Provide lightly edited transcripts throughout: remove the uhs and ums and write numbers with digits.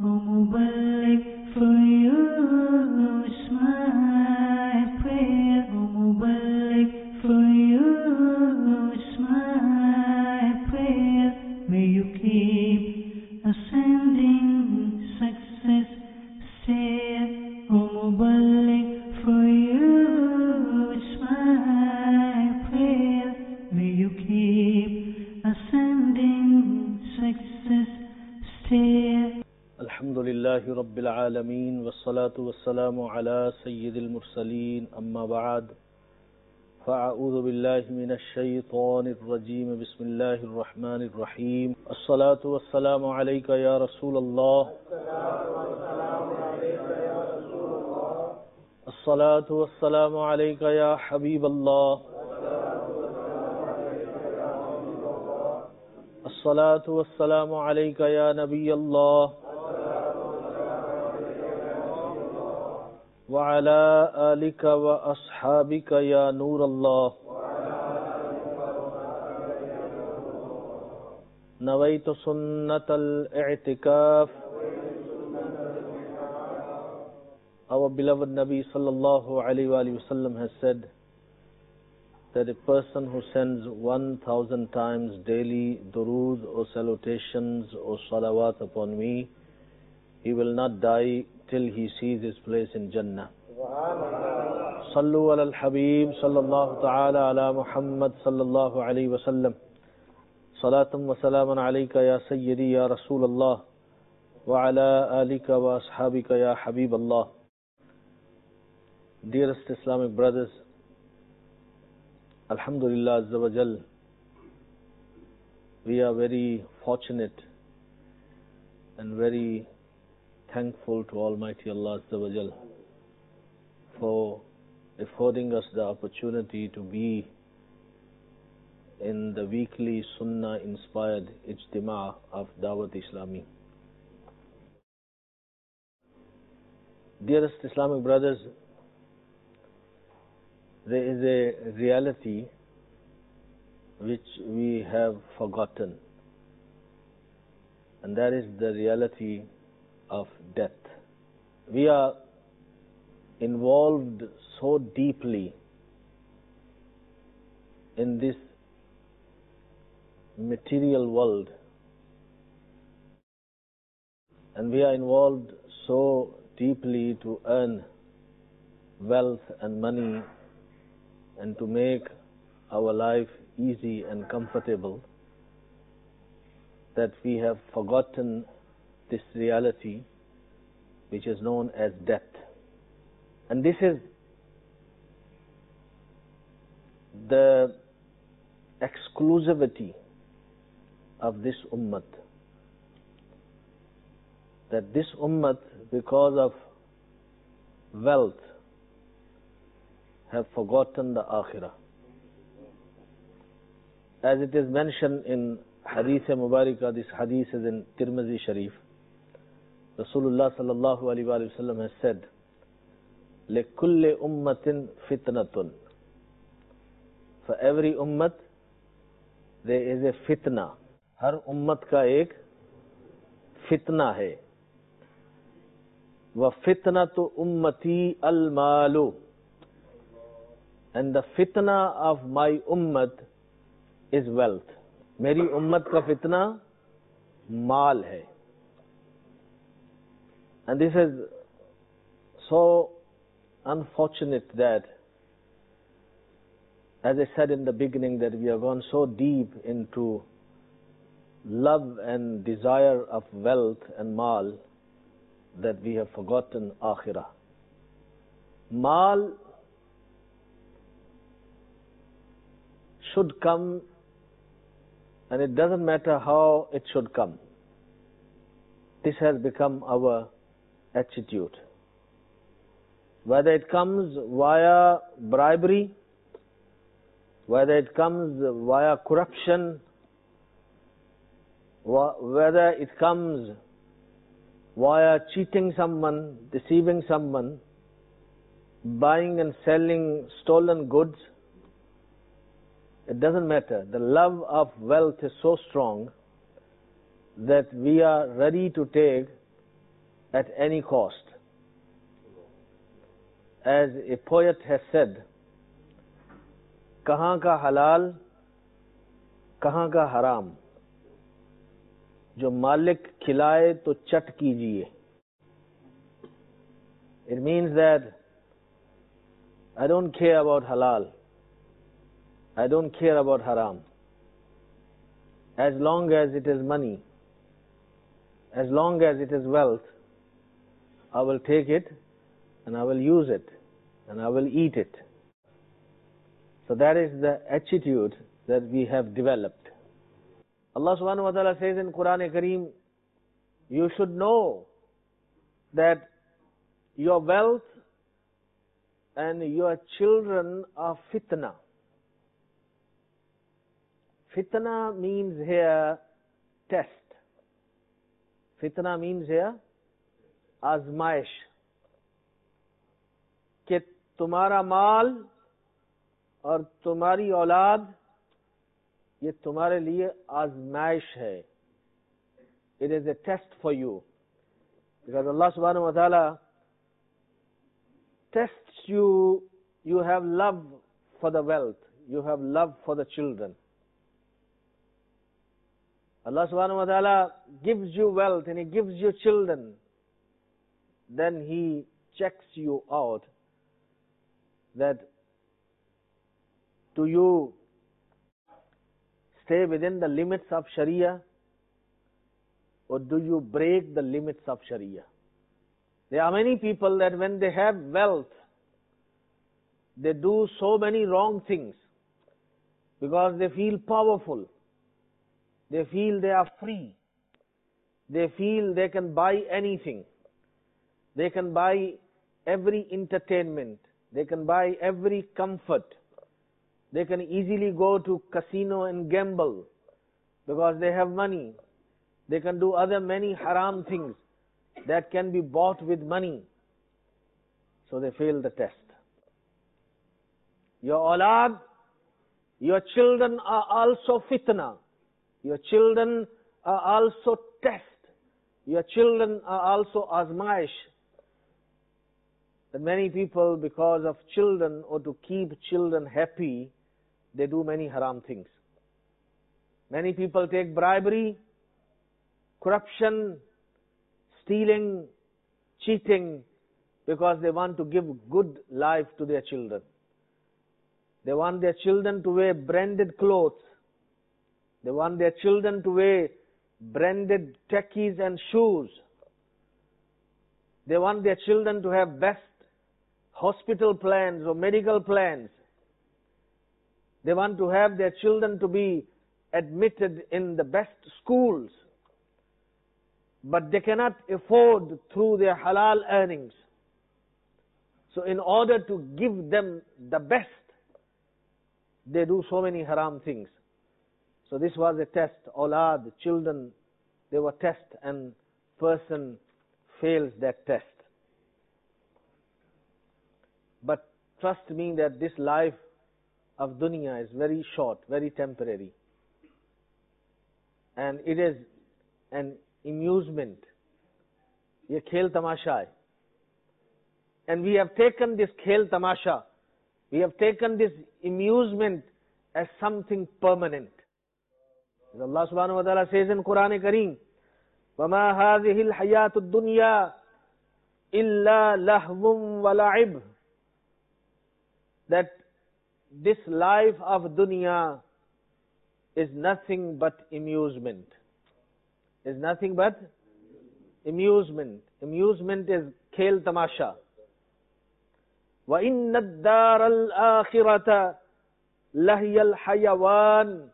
Mubarak for you is my prayer. Mubarak for you is my prayer. May you keep ascending success stair. Mubarak for you is my prayer. May you keep ascending success stair. الحمد لله رب العالمين والصلاة والسلام على سيد المرسلين أما بعد فأعوذ بالله من الشيطان الرجيم بسم الله الرحمن الرحيم الصلاة والسلام عليك يا رسول الله الصلاة والسلام عليك يا حبيب الله الصلاة والسلام عليك يا نبي الله وعلى آلك وأصحابك يا نور الله نويت سنة الاعتكاف. Our beloved Nabi sallallahu alayhi wa sallam has said that a person who sends 1,000 times daily durood or salutations or salawat upon me, he will not die till he sees his place in Jannah. Sallu ala al-Habib sallallahu ta'ala ala Muhammad sallallahu alayhi wa sallam. Salatam wa salaman alayka ya Sayyidi ya Rasulallah wa ala alika wa ashabika ya Habib Allah. Dearest Islamic brothers, Alhamdulillah Azza wa Jal, we are very fortunate and very thankful to Almighty Allah Azza wa Jal for affording us the opportunity to be in the weekly Sunnah inspired Ijtima' of Dawat Islami. Dearest Islamic brothers, there is a reality which we have forgotten, and that is the reality of death. We are involved so deeply in this material world, and we are involved so deeply to earn wealth and money and to make our life easy and comfortable that we have forgotten this reality which is known as death. And this is the exclusivity of this ummah, that this ummah, because of wealth, have forgotten the akhirah. As it is mentioned in Hadith Mubarakah, this hadith is in Tirmidhi Sharif, Rasulullah sallallahu alaihi wasallam has said, لِكُلِّ أُمَّةٍ فِتْنَةٌ. For every ummat there is a fitna. Har ummat ka ek fitna hai. وَفِتْنَةُ أُمَّتِي الْمَالُ. And the fitna of my ummat is wealth. Meri ummat ka fitna maal hai. And this is so unfortunate that, as I said in the beginning, that we have gone so deep into love and desire of wealth and maal that we have forgotten akhirah. Maal should come, and it doesn't matter how it should come. This has become our attitude. Whether it comes via bribery, whether it comes via corruption, whether it comes via cheating someone, deceiving someone, buying and selling stolen goods, it doesn't matter. The love of wealth is so strong that we are ready to take at any cost. As a poet has said, कहाँ का हलाल, कहाँ का हराम, जो मालिक खिलाए तो चट कीजिए. It means that I don't care about halal, I don't care about haram. As long as it is money, as long as it is wealth, I will take it and I will use it and I will eat it. So that is the attitude that we have developed. Allah subhanahu wa ta'ala says in Quran Kareem, you should know that your wealth and your children are fitna. Fitna means here test. Fitna means here आजमाइश, कि तुम्हारा माल और तुम्हारी औलाद ये तुम्हारे लिए आजमाइश है. It is a test for you, because Allah subhanahu wa ta'ala tests you. You have love for the wealth, you have love for the children. Allah subhanahu wa ta'ala gives you wealth and He gives you children. Then He checks you out that do you stay within the limits of Sharia or do you break the limits of Sharia? There are many people that when they have wealth, they do so many wrong things because they feel powerful. They feel they are free. They feel they can buy anything. They can buy every entertainment. They can buy every comfort. They can easily go to casino and gamble because they have money. They can do other many haram things that can be bought with money. So they fail the test. Your awlad, your children are also fitna. Your children are also test. Your children are also azmaish. That many people, because of children or to keep children happy, they do many haram things. Many people take bribery, corruption, stealing, cheating, because they want to give good life to their children. They want their children to wear branded clothes. They want their children to wear branded tekis and shoes. They want their children to have best hospital plans or medical plans. They want to have their children to be admitted in the best schools. But they cannot afford through their halal earnings. So in order to give them the best, they do so many haram things. So this was a test. Awlad, children, they were test, and person fails that test. But trust me that this life of dunya is very short, very temporary. And it is an amusement. Ye khel tamasha hai. And we have taken this khel tamasha, we have taken this amusement as something permanent. As Allah subhanahu wa ta'ala says in Quran Kareem, وَمَا هَذِهِ الْحَيَاةُ الدُّنْيَا إِلَّا لَهْوٌ وَلَعِبٌ. That this life of dunya is nothing but amusement. Is nothing but amusement. Amusement is khel tamasha. وَإِنَّ الدَّارَ الْآخِرَةَ لَهِيَ الْحَيَوَانِ.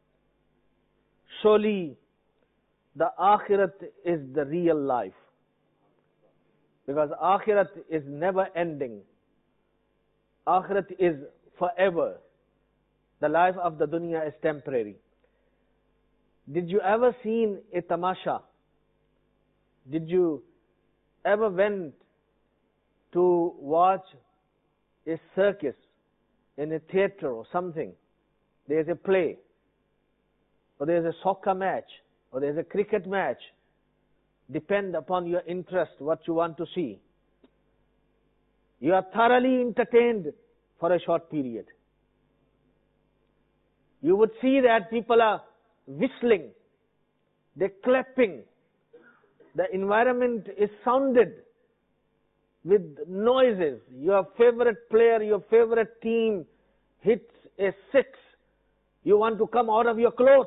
Surely the akhirat is the real life. Because akhirat is never ending. Akhirat is forever. The life of the dunya is temporary. Did you ever seen a tamasha? Did you ever went to watch a circus in a theater or something? There's a play, or there's a soccer match, or there's a cricket match. depend upon your interest, what you want to see. You are thoroughly entertained for a short period. You would see that people are whistling, they're clapping, the environment is sounded with noises. Your favorite player, your favorite team hits a six. You want to come out of your clothes.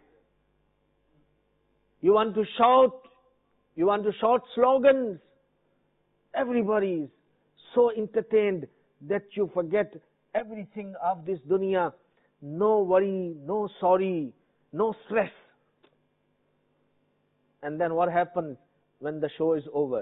You want to shout slogans. Everybody is so entertained that you forget everything of this dunya. No worry, no sorry, no stress. And then what happens when the show is over?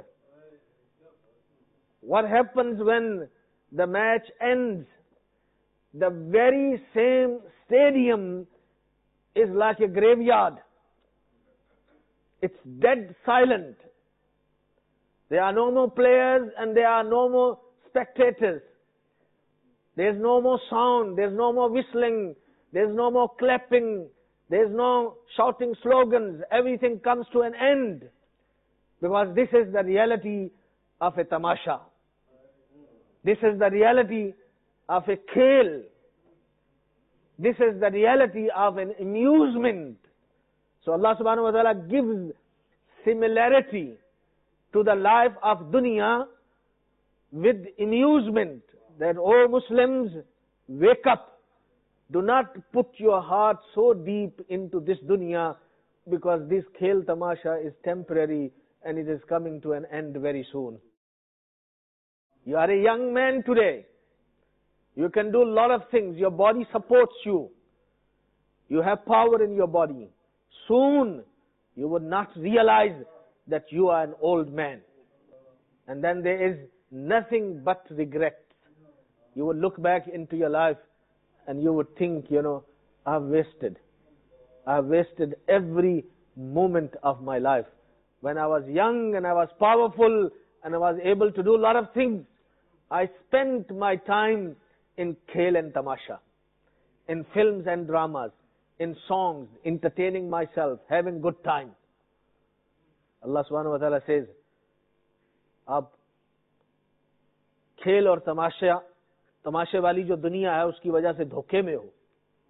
What happens when the match ends? The very same stadium is like a graveyard. It's dead silent. There are no more players and there are no more spectators. There's no more sound, there's no more whistling, there's no more clapping, there's no shouting slogans. Everything comes to an end. Because this is the reality of a tamasha. This is the reality of a khel. This is the reality of an amusement. So Allah subhanahu wa ta'ala gives similarity to the life of dunya with amusement. That, O Muslims, wake up. Do not put your heart so deep into this dunya, because this khel tamasha is temporary and it is coming to an end very soon. You are a young man today. You can do a lot of things. Your body supports you. You have power in your body. Soon, you would not realize that you are an old man. And then there is nothing but regret. You would look back into your life and you would think, I've wasted every moment of my life. When I was young and I was powerful and I was able to do a lot of things, I spent my time in khel and tamasha, in films and dramas, in songs, entertaining myself, having good time. Allah subhanahu wa ta'ala says, आप खेल और तमाशे वाली जो दुनिया है उसकी वजह से धोखे में हो.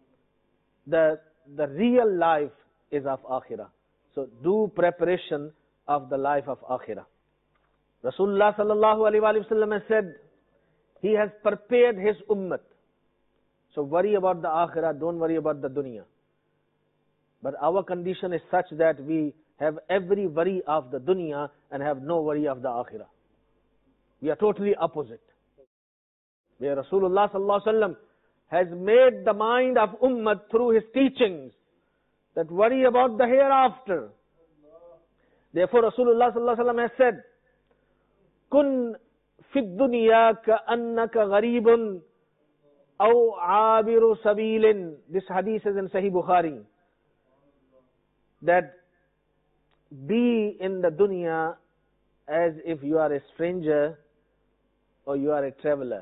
The real life is of akhirah. So do preparation of the life of akhirah. Rasulullah sallallahu alaihi wasallam has said, he has prepared his ummah. So worry about the akhirah, don't worry about the dunya. But our condition is such that we have every worry of the dunya and have no worry of the akhirah. We are totally opposite. Where Rasulullah sallallahu alaihi wasallam has made the mind of ummah through his teachings that worry about the hereafter. Therefore Rasulullah sallallahu alaihi wasallam has said, Kun fi dunya ka annaka gharibun aw abiru sabilin. This hadith is in Sahih Bukhari. That be in the dunya as if you are a stranger or you are a traveler.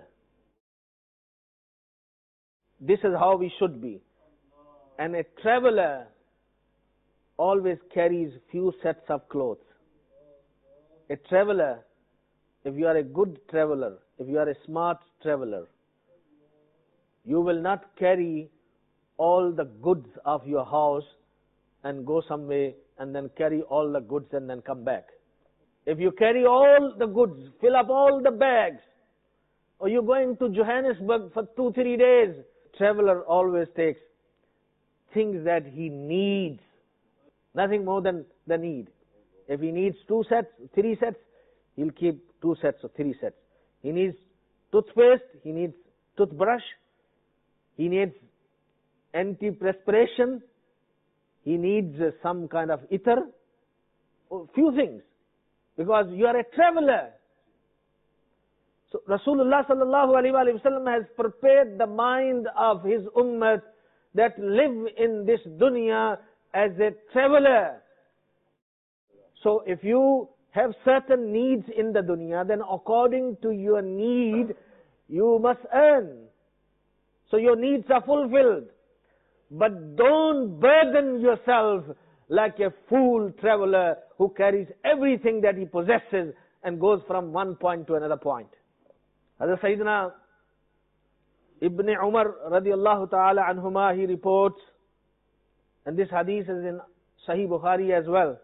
This is how we should be. And a traveler always carries few sets of clothes. A traveler, if you are a good traveler, if you are a smart traveler, you will not carry all the goods of your house and go somewhere and then carry all the goods and then come back. If you carry all the goods, fill up all the bags, or you're going to Johannesburg for 2-3 days, traveler always takes things that he needs, nothing more than the need. If he needs 2 sets, 3 sets, he'll keep 2 sets or 3 sets. He needs toothpaste, he needs toothbrush, he needs anti-perspiration, he needs some kind of ether, few things, because you are a traveler. So Rasulullah sallallahu alaihi wasallam has prepared the mind of his ummah that live in this dunya as a traveler. So if you have certain needs in the dunya, then according to your need, you must earn. So your needs are fulfilled. But don't burden yourself like a fool traveler who carries everything that he possesses and goes from one point to another point. Hazrat Sayyidina Ibn Umar radiallahu ta'ala anhuma, he reports, and this hadith is in Sahih Bukhari as well,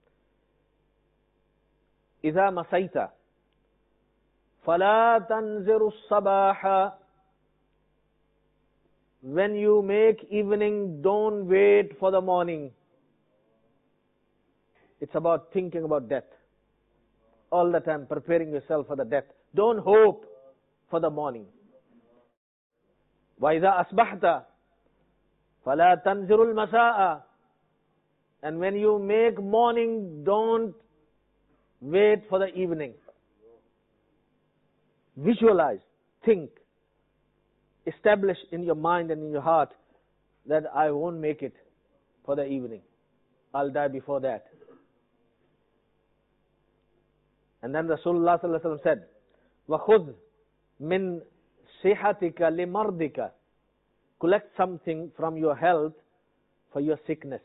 إِذَا مَسَيْتَ فَلَا تَنْزِرُ الصَّبَاحَ. When you make evening, don't wait for the morning. It's about thinking about death. All the time, preparing yourself for the death. Don't hope for the morning. وَإِذَا أَصْبَحْتَ فَلَا تَنْزِرُ الْمَسَاءَ. And when you make morning, don't wait for the evening. Visualize, think, establish in your mind and in your heart that I won't make it for the evening. I'll die before that. And then Rasulullah sallallahu alaihi wasallam said, وَخُذْ مِنْ صِحَتِكَ لِمَرْضِكَ. Collect something from your health for your sickness.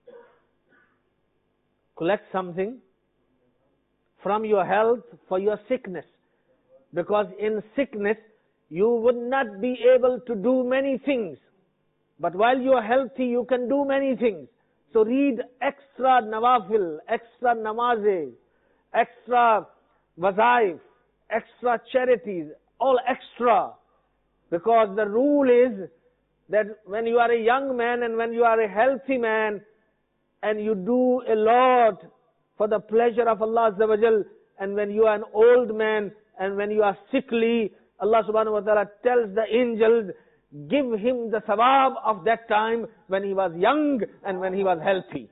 Collect something from your health for your sickness. Because in sickness, you would not be able to do many things. But while you are healthy, you can do many things. So read extra nawafil, extra namazes, extra wazaif, extra charities, all extra. Because the rule is that when you are a young man and when you are a healthy man and you do a lot for the pleasure of Allah Azza wa Jal, and when you are an old man and when you are sickly, Allah subhanahu wa ta'ala tells the angels, give him the sawab of that time when he was young and when he was healthy.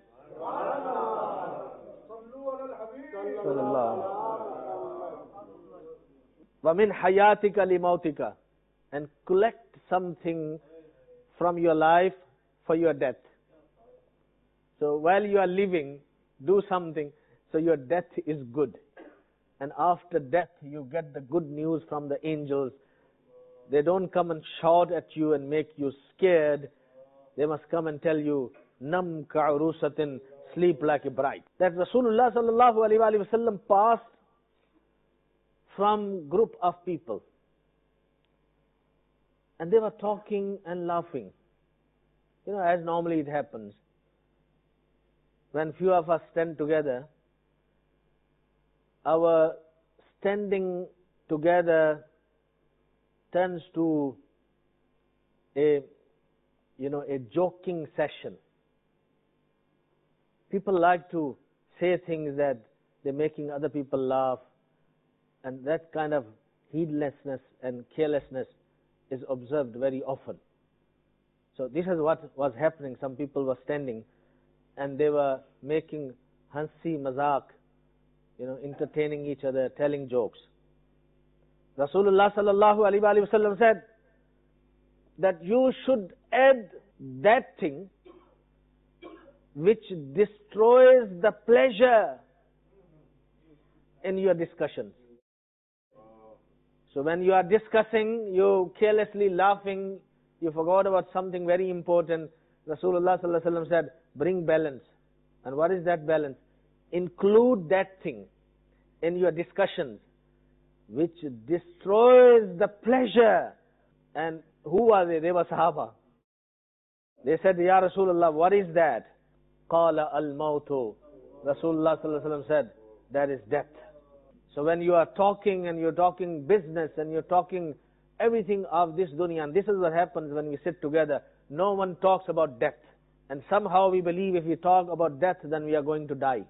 وَمِنْ حَيَاتِكَ لِمَوْتِكَ. And collect something from your life for your death. So while you are living, do something so your death is good. And after death, you get the good news from the angels. They don't come and shout at you and make you scared. They must come and tell you, Nam ka'urusatin, sleep like a bride. That Rasulullah sallallahu alaihi wasallam passed from group of people. And they were talking and laughing. You know, as normally it happens. When few of us stand together, our standing together turns to a joking session. People like to say things that they're making other people laugh, and that kind of heedlessness and carelessness is observed very often. So this is what was happening. Some people were standing and they were making hansi mazak, entertaining each other, telling jokes. Rasulullah sallallahu alaihi wasallam said that you should add that thing which destroys the pleasure in your discussions. So when you are discussing, you carelessly laughing, you forgot about something very important. Rasulullah sallallahu alaihi wasallam said, bring balance. And what is that balance? Include that thing in your discussions which destroys the pleasure. And who are they? They were Sahaba. They said, Ya Rasulullah, what is that? Qala al-mawtu. Rasulullah sallallahu alaihi wasallam said, that is death. So when you are talking and you're talking business and you're talking everything of this dunya, and this is what happens when we sit together, no one talks about death. And somehow we believe if we talk about death, then we are going to die.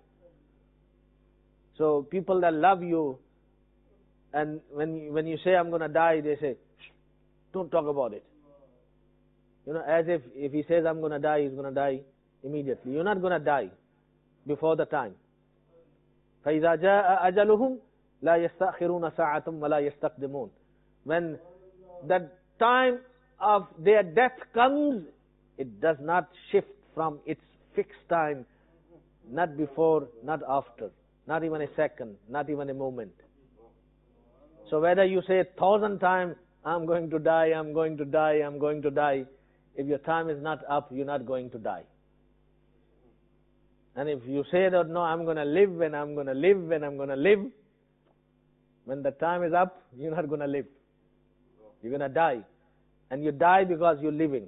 So people that love you, and when you say I'm going to die, they say, shh, don't talk about it. As if he says I'm going to die, he's going to die immediately. You're not going to die before the time. فَإِذَا جَاءَ أَجَلُهُمْ لَا يَسْتَأْخِرُونَ سَاعَةً وَلَا يَسْتَقْدِمُونَ. When the time of their death comes, it does not shift from its fixed time, not before, not after, not even a second, not even a moment. So whether you say 1,000 times, I'm going to die, I'm going to die, I'm going to die, if your time is not up, you're not going to die. And if you say that, no, I'm going to live and I'm going to live and I'm going to live, when the time is up, you're not going to live. You're going to die. And you die because you're living.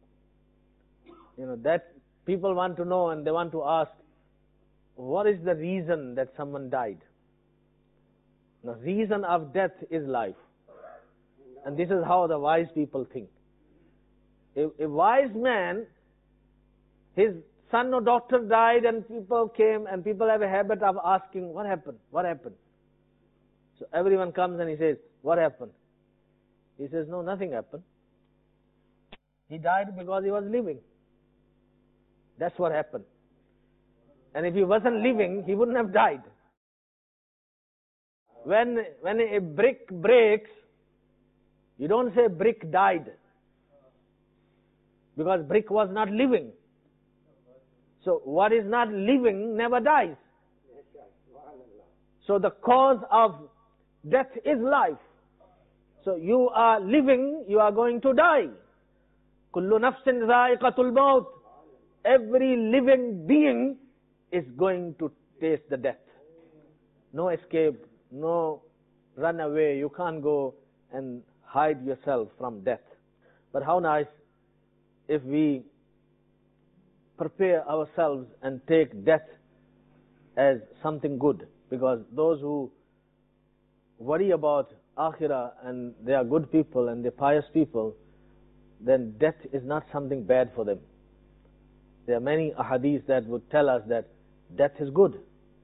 That people want to know, and they want to ask, what is the reason that someone died? The reason of death is life. And this is how the wise people think. A wise man, his son or daughter died, and people came, and people have a habit of asking, what happened? What happened? So everyone comes and he says, what happened? He says, no, nothing happened. He died because he was living. That's what happened. And if he wasn't living, he wouldn't have died. When a brick breaks, you don't say brick died, because brick was not living. So what is not living never dies. So the cause of death is life. So you are living, you are going to die. Kullu nafsin dha'iqatul maut. Every living being is going to taste the death. No escape, no run away. You can't go and hide yourself from death. But how nice if we prepare ourselves and take death as something good. Because those who worry about akhirah, and they are good people and they're pious people, then death is not something bad for them. There are many ahadith that would tell us that death is good.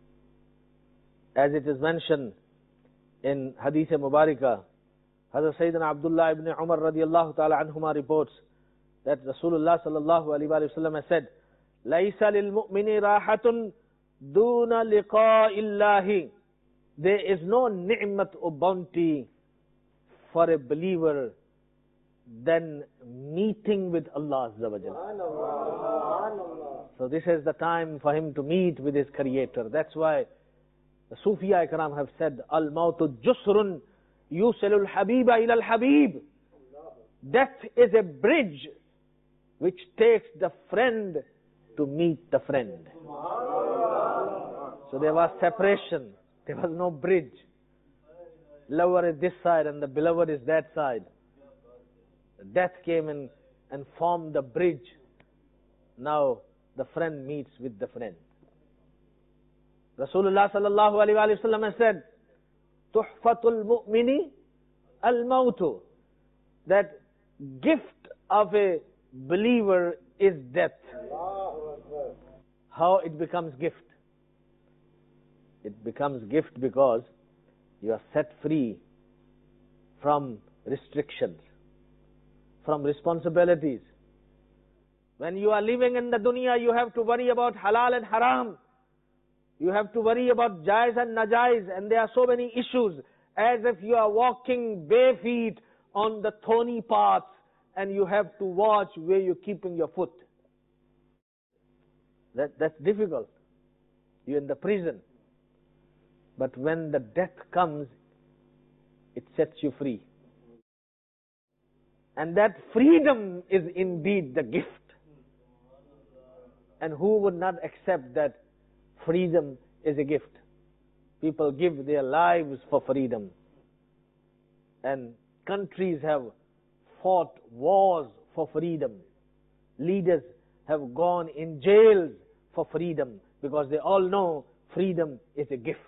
As it is mentioned in Hadith Mubarakah, Hazrat Sayyidina Abdullah ibn Umar radiyallahu ta'ala anhuma reports that Rasulullah sallallahu alayhi wa sallam has said, لَيْسَ لِلْمُؤْمِنِ رَاحَةٌ دُونَ لِقَاءِ اللَّهِ. There is no ni'mat or bounty for a believer than meeting with Allah Azza wa Jalla. So this is the time for him to meet with his Creator. That's why the Sufiya Ikram have said, Al-Mautu Jusrun Yusilul Habiba ilal Habib. Death is a bridge which takes the friend to meet the friend. So there was separation. There was no bridge. Lover is this side and the beloved is that side. Death came in and formed the bridge. Now the friend meets with the friend. Rasulullah sallallahu alayhi wa sallam has said, Tuhfatul mu'mini al-mautu. That gift of a believer is death. How it becomes gift? It becomes gift because you are set free from restrictions, from responsibilities. When you are living in the dunya, you have to worry about halal and haram. You have to worry about jais and najais, and there are so many issues, as if you are walking bare feet on the thorny paths, and you have to watch where you're keeping your foot. That's difficult. You're in the prison. But when the death comes, it sets you free. And that freedom is indeed the gift. And who would not accept that freedom is a gift? People give their lives for freedom. And countries have fought wars for freedom. Leaders have gone in jails for freedom, because they all know freedom is a gift.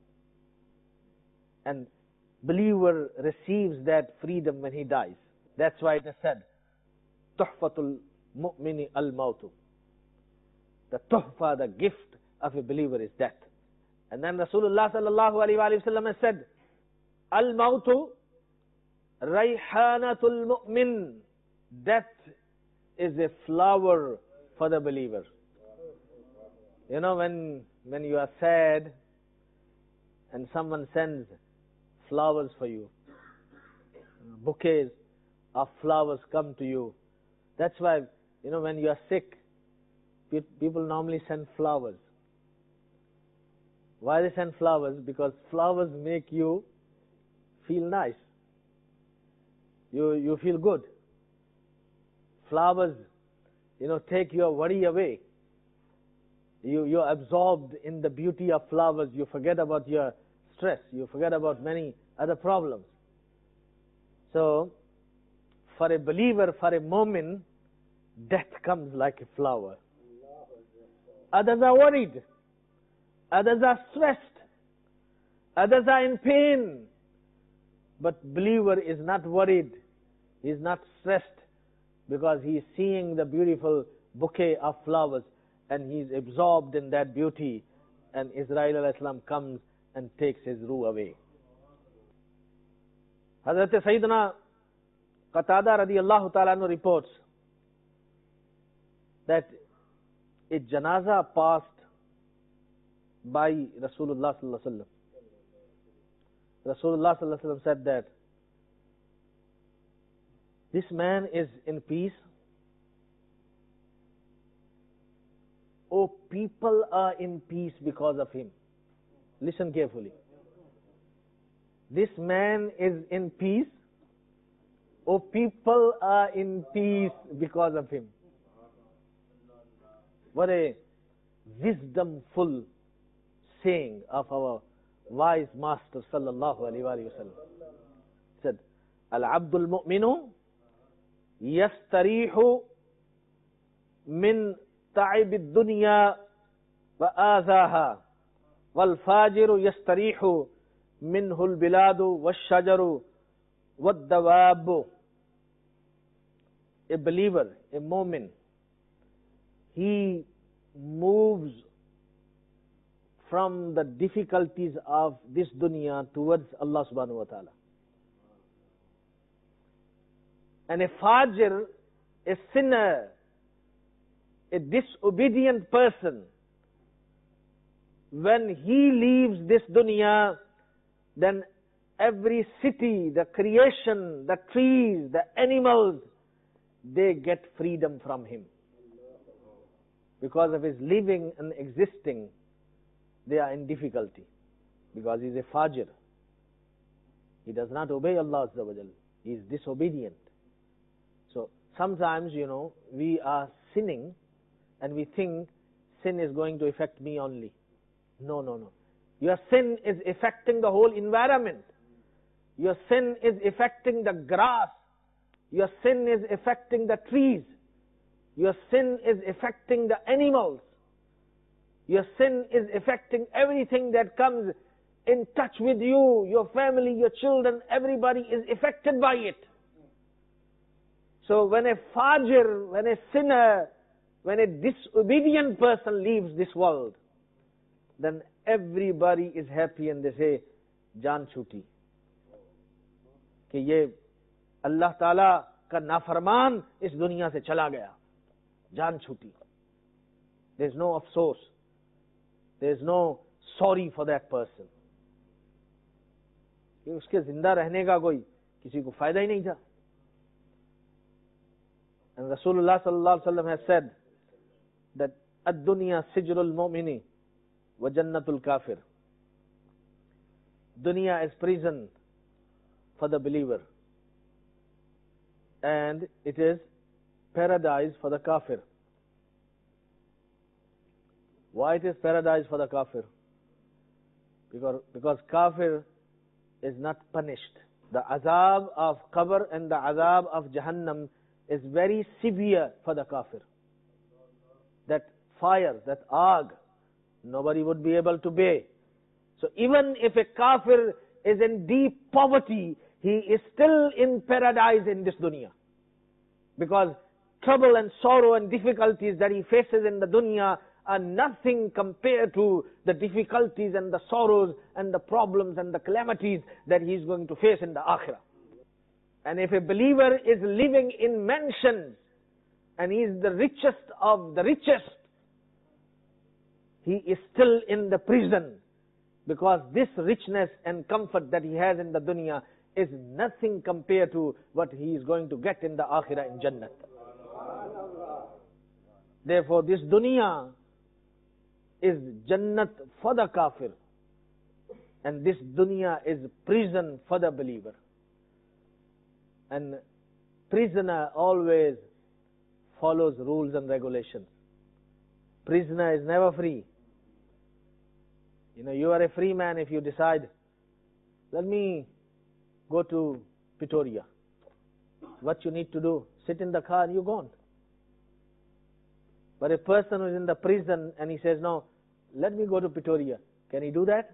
And believer receives that freedom when he dies. That's why it is said, Tuhfatul mu'mini al-mautu. The tuhfa, the gift of a believer is death. And then Rasulullah sallallahu alayhi wa sallam has said, Al-mautu rayhanatul mu'min. Death is a flower for the believer. You know, when you are sad and someone sends flowers for you, bouquets of flowers come to you. That's why, when you are sick, people normally send flowers. Why they send flowers? Because flowers make you feel nice. You feel good. Flowers, take your worry away. You're absorbed in the beauty of flowers. You forget about your stress. You forget about many other problems. So, for a believer, for a moment, death comes like a flower. Others are worried. Others are stressed. Others are in pain. But believer is not worried. He is not stressed because he is seeing the beautiful bouquet of flowers and he is absorbed in that beauty, and Israel alayhi salam comes and takes his ruh away. Hazrat Sayyidina Qatada radiallahu ta'ala anhu reports that a janaza passed by Rasulullah sallallahu alaihi wasallam. Rasulullah sallallahu alaihi wasallam said that this man is in peace. Oh, people are in peace because of him. Listen carefully. This man is in peace. Oh, people are in peace because of him. What a wisdomful saying of our wise master sallallahu alaihi wasallam. Said, Al-Abdul Mu'minu yastarihu min ta'ib ad-dunya wa azaha wal fajiru yastarihu minhu al-biladu wash-shajaru wad-dawabu. A believer, a mu'min, he moves from the difficulties of this dunya towards Allah subhanahu wa ta'ala. And a fajr, a sinner, a disobedient person, when he leaves this dunya, then every city, the creation, the trees, the animals, they get freedom from him. Because of his living and existing, they are in difficulty. Because he is a fajr. He does not obey Allah Azza wa Jal. He is disobedient. So, sometimes, we are sinning and we think sin is going to affect me only. No. Your sin is affecting the whole environment. Your sin is affecting the grass. Your sin is affecting the trees. Your sin is affecting the animals. Your sin is affecting everything that comes in touch with you, your family, your children, everybody is affected by it. So when a fajr, when a sinner, when a disobedient person leaves this world, then everybody is happy and they say, Jaan chuti. Ki ye Allah Ta'ala ka nafarman is dunya se chala gaya. Jaan chuti. There is no afsos. There is no sorry for that person. कि उसके जिंदा रहने का कोई किसी को फायदा ही नहीं था. And Rasulullah sallallahu alaihi wasallam has said that ad-dunya sijrul mu'mini wa jannatul kafir. Dunya is prison for the believer, and it is paradise for the kafir. Why it is paradise for the kafir? Because kafir is not punished. The azab of qabr and the azab of Jahannam is very severe for the kafir. That fire, that arg, nobody would be able to bear. So even if a kafir is in deep poverty, he is still in paradise in this dunya. Because trouble and sorrow and difficulties that he faces in the dunya are nothing compared to the difficulties and the sorrows and the problems and the calamities that he is going to face in the akhirah. And if a believer is living in mansions and he is the richest of the richest, he is still in the prison, because this richness and comfort that he has in the dunya is nothing compared to what he is going to get in the akhirah in Jannat. Therefore, this dunya is Jannat for the kafir, and this dunya is prison for the believer. And prisoner always follows rules and regulations. prisoner is never free. You are a free man if you decide, let me go to Pretoria. What you need to do, sit in the car and you're gone. But a person who is in the prison and he says, no, let me go to Pretoria, can he do that?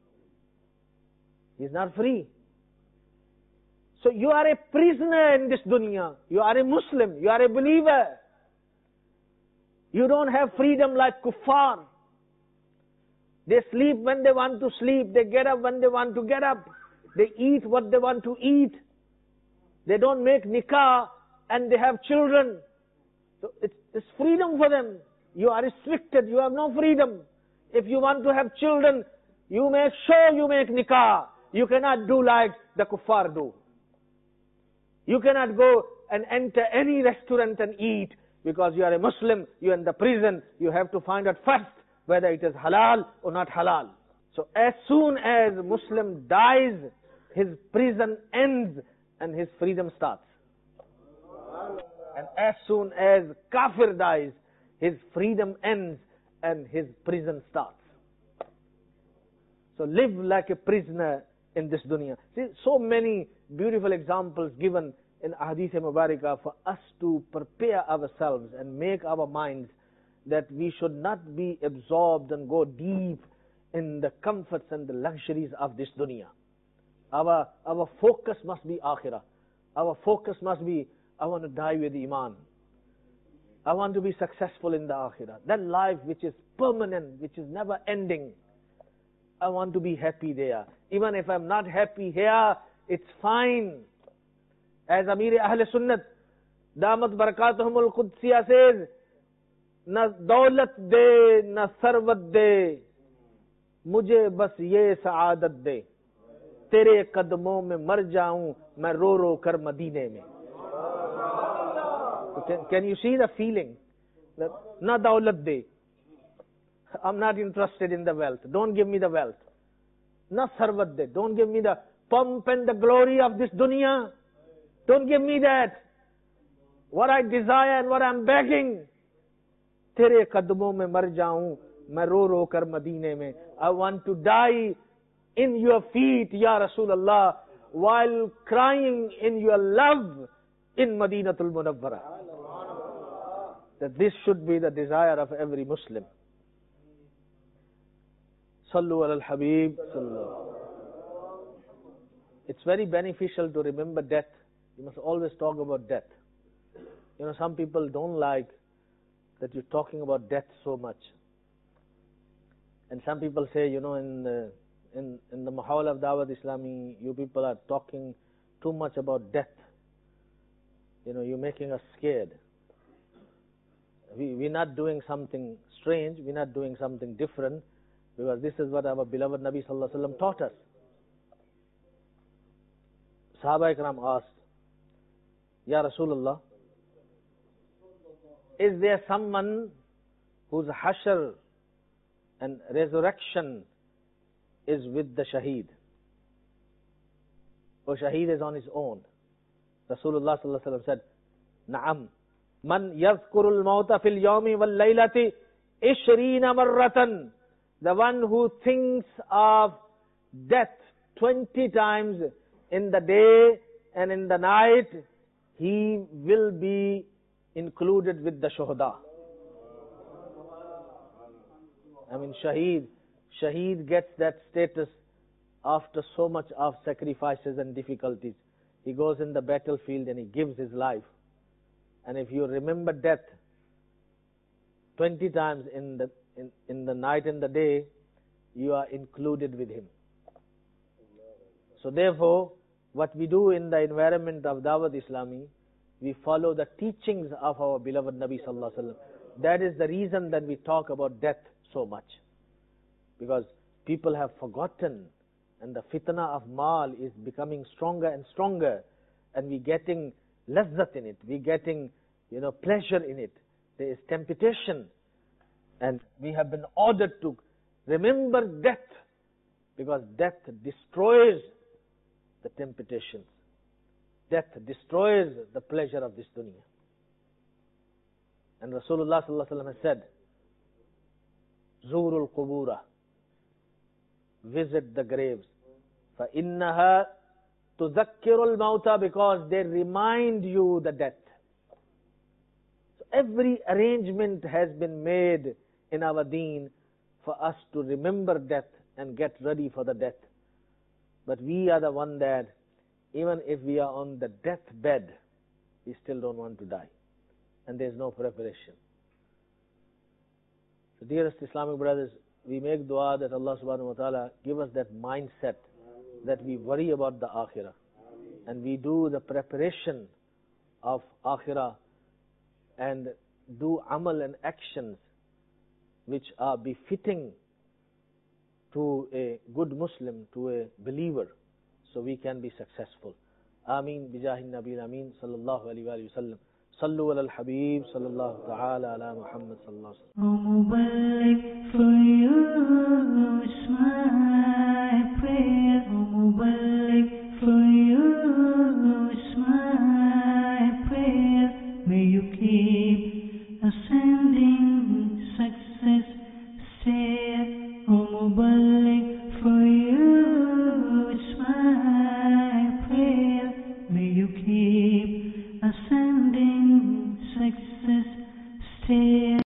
He's not free. So you are a prisoner in this dunya. You are a Muslim. You are a believer. You don't have freedom like kuffar. They sleep when they want to sleep. They get up when they want to get up. They eat what they want to eat. They don't make nikah and they have children. So it's freedom for them. You are restricted. You have no freedom. If you want to have children, you make sure you make nikah. You cannot do like the kuffar do. You cannot go and enter any restaurant and eat because you are a Muslim, you are in the prison. You have to find out first whether it is halal or not halal. So as soon as Muslim dies, his prison ends and his freedom starts. And as soon as kafir dies, his freedom ends and his prison starts. So live like a prisoner in this dunya. See, so many beautiful examples given in Ahadith Mubarakah for us to prepare ourselves and make our minds that we should not be absorbed and go deep in the comforts and the luxuries of this dunya. Our focus must be akhirah. Our focus must be, I want to die with iman. I want to be successful in the akhirah. That life which is permanent, which is never ending. I want to be happy there. Even if I'm not happy here, it's fine. As Amir Ahl Sunnat, Damat Barakatuhumul Qudsiyah says, na daulat de, na sarvat de, mujhe bas ye saadat de. Tere kadmon mein mar jaun, main ro ro kar Madine mein. Can you see the feeling? That, na daulat de. I'm not interested in the wealth. Don't give me the wealth. Na sarvat de. Don't give me the pomp and the glory of this dunya. Don't give me that. What I desire and what I'm begging. Tere kadmon mein mar jaun, main ro ro kar Madine mein. I want to die in your feet, Ya Rasulullah, while crying in your love in Madinatul Munawwarah. That this should be the desire of every Muslim. Sallu ala al-Habib. It's very beneficial to remember death. You must always talk about death. Some people don't like that you're talking about death so much. And some people say, in the Mahawal of Dawat Islami, you people are talking too much about death. You're making us scared. We're not doing something strange, we're not doing something different, because this is what our beloved Nabi Sallallahu Alaihi Wasallam taught us. Sahaba Ikram asked, Ya Rasulullah, is there someone whose hashr and resurrection is with the shaheed? Or shaheed is on his own? Rasulullah Sallallahu Alaihi Wasallam said, Na'am. Man yazkurul mawta fil yawmi wal laylati 20 marratan. The one who thinks of death 20 times in the day and in the night, he will be included with the shuhada. Shaheed gets that status after so much of sacrifices and difficulties. He goes in the battlefield and he gives his life. And if you remember death 20 times in the night and the day, you are included with him. So therefore, what we do in the environment of Dawat Islami, we follow the teachings of our beloved Nabi Sallallahu Alaihi Wasallam. That is the reason that we talk about death so much. Because people have forgotten, and the fitna of mal is becoming stronger and stronger, and we're getting lazzat in it, we're getting, pleasure in it. There is temptation, and we have been ordered to remember death, because death destroys the temptations. Death destroys the pleasure of this dunya. And Rasulullah Sallallahu Alaihi Wasallam has said Zurul Qubura. Visit the graves. فَإِنَّهَا تُذَكِّرُ الْمَوْتَى, because they remind you the death. So every arrangement has been made in our deen for us to remember death and get ready for the death. But we are the one that, even if we are on the deathbed, we still don't want to die. And there's no preparation. So dearest Islamic brothers, we make dua that Allah subhanahu wa ta'ala give us that mindset that we worry about the akhirah. And we do the preparation of akhirah and do amal and actions which are befitting to a good Muslim, to a believer, so we can be successful. Ameen bijahin Nabi Ameen sallallahu alayhi wa sallam. Sallu ala al-Habib sallallahu ta'ala ala Muhammad sallallahu alayhi wa sallam. O Mubarak, for you is my prayer. O Mubarak.